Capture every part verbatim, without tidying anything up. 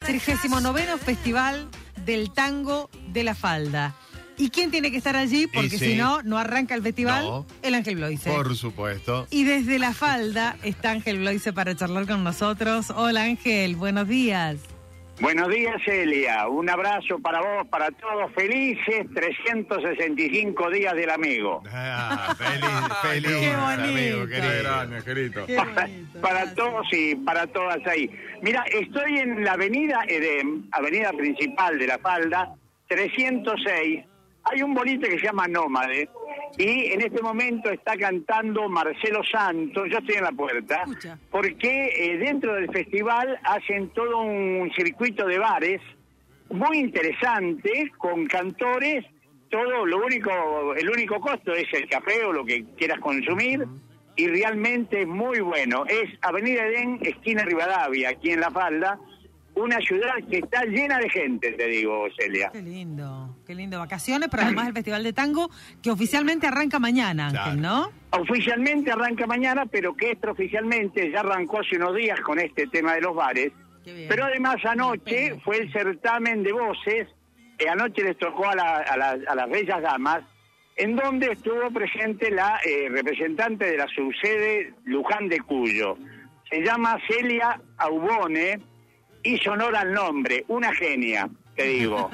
trigésimo noveno Festival del Tango de la Falda. ¿Y quién tiene que estar allí? Porque sí. si no, no arranca el festival. No. El Ángel Bloise. Por supuesto. Y desde la Falda está Ángel Bloise para charlar con nosotros. Hola Ángel, buenos días. Buenos días, Celia. Un abrazo para vos, para todos. Felices trescientos sesenta y cinco días del amigo. Ah, feliz, feliz, Qué bonito. amigo, Qué querido. grande, Angelito. Qué Para, bonito, para gracias. todos y para todas ahí. Mira, estoy en la avenida Edén, avenida principal de La Falda, trescientos seis. Hay un boliche que se llama Nómade y en este momento está cantando Marcelo Santos. Yo estoy en la puerta Escucha. porque eh, dentro del festival hacen todo un circuito de bares muy interesante con cantores. Todo lo único, el único costo es el café o lo que quieras consumir y realmente es muy bueno. Es Avenida Edén, esquina Rivadavia, aquí en La Falda. Una ciudad que está llena de gente, te digo, Celia. Qué lindo, qué lindo. Vacaciones, pero además el Festival de Tango, que oficialmente arranca mañana, Ángel, Claro. ¿no? Oficialmente arranca mañana, pero que extraoficialmente ya arrancó hace unos días con este tema de los bares. Qué bien. Pero además anoche fue el certamen de voces, eh, anoche les tocó a, la- a la- a las bellas damas, en donde estuvo presente la eh, representante de la subsede Luján de Cuyo. Se llama Celia Aubone, hizo honor al nombre, una genia, te digo.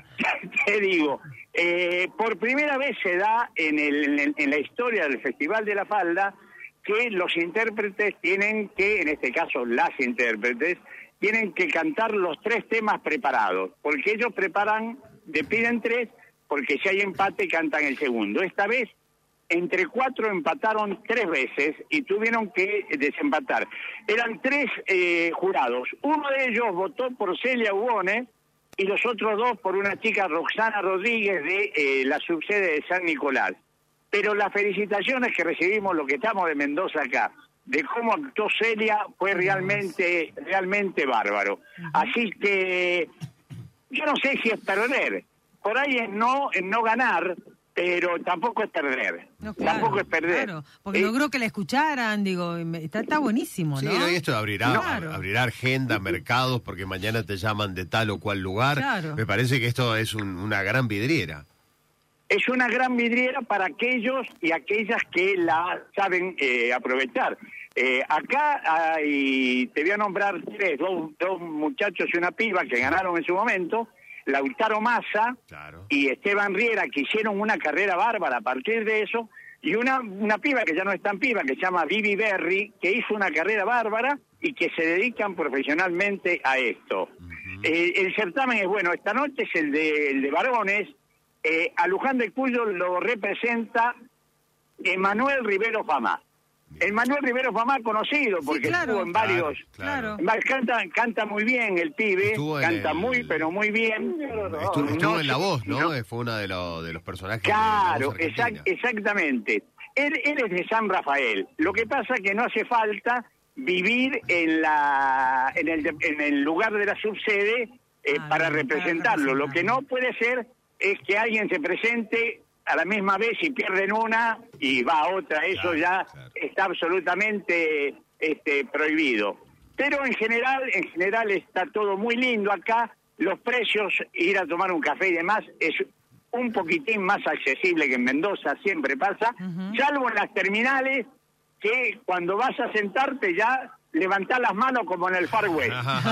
Te digo, eh, por primera vez se da en, el, en, el- en la historia del Festival de la Falda que los intérpretes tienen que, en este caso las intérpretes, tienen que cantar los tres temas preparados, porque ellos preparan, le piden tres, porque si hay empate cantan el segundo. Esta vez, entre cuatro empataron tres veces y tuvieron que desempatar. Eran tres eh, jurados. Uno de ellos votó por Celia Aubone y los otros dos por una chica, Roxana Rodríguez, de eh, la subsede de San Nicolás. Pero las felicitaciones que recibimos, los que estamos de Mendoza acá, de cómo actuó Celia, fue realmente, realmente bárbaro. Así que yo no sé si es perder. Por ahí es no, es no ganar, pero tampoco es perder. No, claro, tampoco es perder. Claro, porque Eh, logró que la escucharan, digo, y me- está, está buenísimo, Sí, ¿no? no, y esto abrirá, Claro. abrirá agenda, mercados, porque mañana te llaman de tal o cual lugar. Claro. Me parece que esto es un- una gran vidriera. Es una gran vidriera para aquellos y aquellas que la saben eh, aprovechar. Eh, acá hay, te voy a nombrar tres, dos, dos muchachos y una piba que ganaron en su momento, Lautaro Massa Claro. y Esteban Riera, que hicieron una carrera bárbara a partir de eso, y una, una piba que ya no es tan piba, que se llama Vivi Berry, que hizo una carrera bárbara y que se dedican profesionalmente a esto. Eh, el certamen es bueno, esta noche es el de, el de varones. Eh, a Luján de Cuyo lo representa Emanuel Rivero Famá. Emanuel Rivero Famá conocido porque Sí, claro. estuvo en varios... Claro. en varios- Canta, canta muy bien el pibe, Estuvo en canta el- muy, pero muy bien. Estuvo, estuvo No en La sé- Voz, ¿no? no- Fue uno de, los de los personajes de Claro, La Voz Argentina. exact- exactamente. Él, él es de San Rafael. Lo que pasa es que no hace falta vivir en la en el, de- en el lugar de la subsede eh, Ah, para bien, para representarlo. Lo que no representarlo. puede ser es que alguien se presente a la misma vez y pierden una y va a otra. Eso Claro, ya claro. está absolutamente este, prohibido. Pero en general, en general está todo muy lindo acá. Los precios, ir a tomar un café y demás, es un poquitín más accesible que en Mendoza, siempre pasa, Ujú. salvo en las terminales, que cuando vas a sentarte ya levantás las manos como en el Far West.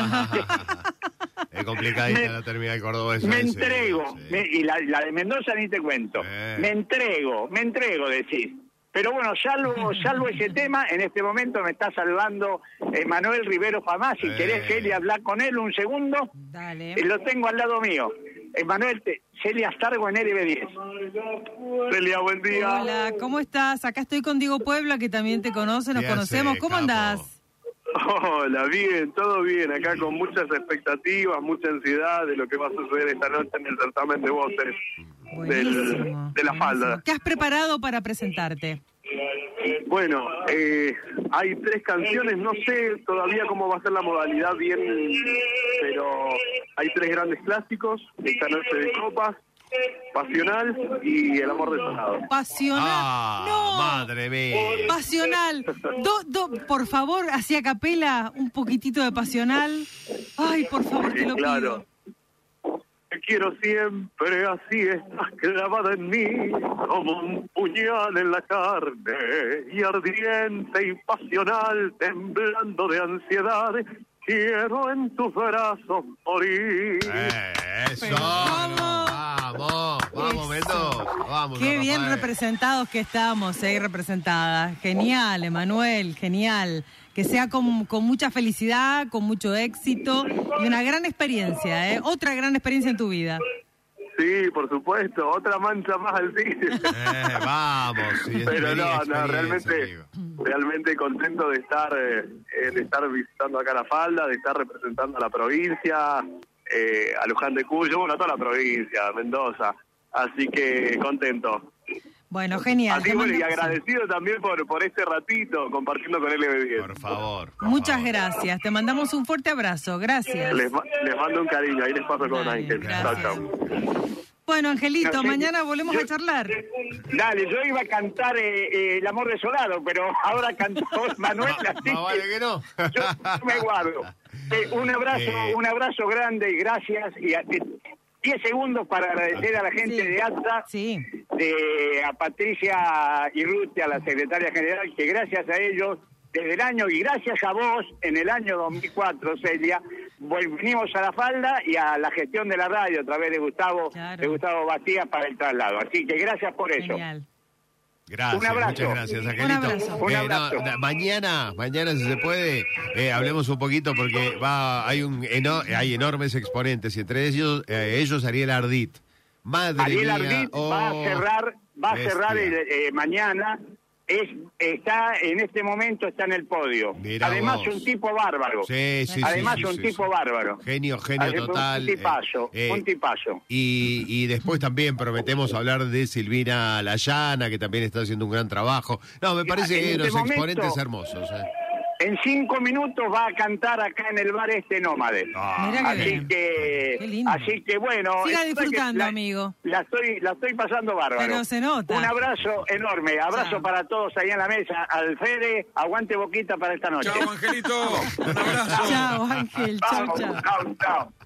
Es complicadita Me- la terminal cordobesa. Me sí, entrego, sí. me- y la, la de Mendoza ni te cuento. Eh. Me entrego, me entrego, decís. Pero bueno, salvo, salvo ese tema, en este momento me está salvando Emanuel Rivero Famá. Si Eh. querés, Celia, hablar con él un segundo, Dale. eh, lo tengo al lado mío. Emanuel, te- Celia Stargo en L B diez. Celia, buen día. Hola, ¿cómo estás? Acá estoy con Diego Puebla, que también te conoce, nos ¿Qué conocemos. hace, ¿Cómo capo? andás? Hola, bien, todo bien. Acá con muchas expectativas, mucha ansiedad de lo que va a suceder esta noche en el certamen de voces del, Buenísimo, de la buenísimo. falda. ¿Qué has preparado para presentarte? Bueno, eh, hay tres canciones, no sé todavía cómo va a ser la modalidad bien, pero hay tres grandes clásicos, esta noche de copas, Pasional y El amor desolado. Pasional. Ah, no. madre mía. Pasional. Do, do, por favor, hacia capela, un poquitito de Pasional. Ay, por favor, te Sí, lo claro. pido. Te quiero siempre, así estás clavada en mí, como un puñal en la carne, y ardiente y pasional, temblando de ansiedad, quiero en tus brazos morir. Eh, eso. Pero ¿cómo? Vamos, vamos, Eso. Mendoza. Vamos, Qué don bien Rafael. representados que estamos, ahí representadas. Genial, Emanuel, genial. Que sea con, con mucha felicidad, con mucho éxito y una gran experiencia, ¿eh? Otra gran experiencia en tu vida. Sí, por supuesto, otra mancha más al tigre. Eh, vamos. Sí, Pero experiencia, no, no, experiencia, realmente, amigo. realmente contento de estar, eh, eh, de estar visitando acá La Falda, de estar representando a la provincia, eh, a Luján de Cuyo, bueno, a toda la provincia, Mendoza. Así que contento. Bueno, genial. Así Te bueno, y mando- agradecido también por, por este ratito compartiendo con L B diez. Por favor. por Muchas favor. gracias. Te mandamos un fuerte abrazo. Gracias. Les, ma- les mando un cariño, ahí les paso con Dale, Ángel. Chao, gracias. chao. Bueno, Angelito, No sé, mañana volvemos yo- a charlar. Dale, yo iba a cantar eh, eh, El amor desolado, pero ahora cantó Manuel, Ma- así más vale que no. yo me guardo. Eh, un abrazo, Eh. un abrazo grande y gracias. Y a- eh, diez segundos para agradecer a la gente Sí. de ATSA, Sí. de, a Patricia Irruti, a la secretaria general, que gracias a ellos, desde el año, y gracias a vos, en el año dos mil cuatro, Celia, vol- venimos a La Falda y a la gestión de la radio a través de Gustavo, Claro. de Gustavo Bastías para el traslado. Así que gracias por eso. Genial. Gracias, Un abrazo. muchas gracias, Un Angelito. abrazo. Un Eh, no, abrazo. da- mañana, mañana si se puede, eh, hablemos un poquito porque va, hay un eno- hay enormes exponentes y entre ellos, eh, ellos Ariel Ardit. Madre Ariel mía. Ardit oh, va a cerrar, va a bestia. cerrar el, eh, mañana. Es, está en este momento está en el podio. Mirá Además vos. un tipo bárbaro. Sí, sí, Además sí, un sí, tipo sí. bárbaro. Genio, genio Además, total. Un tipazo, eh, eh, un tipazo. Y, y después también prometemos hablar de Silvina Layana, que también está haciendo un gran trabajo. No, me parece En que este los momento- exponentes hermosos. eh. En cinco minutos va a cantar acá en el bar este Nómade. Ah, Mirá qué Así bien. que, Qué lindo. así que bueno. Siga es verdad que disfrutando, la- amigo. La estoy, la estoy pasando bárbaro. Pero se nota. Un abrazo enorme, abrazo Chao. para todos ahí en la mesa. Alfede, aguante boquita para esta noche. Chao, Angelito. Un abrazo. Chao, Ángel. Chao, Vamos, chao. chao, chao.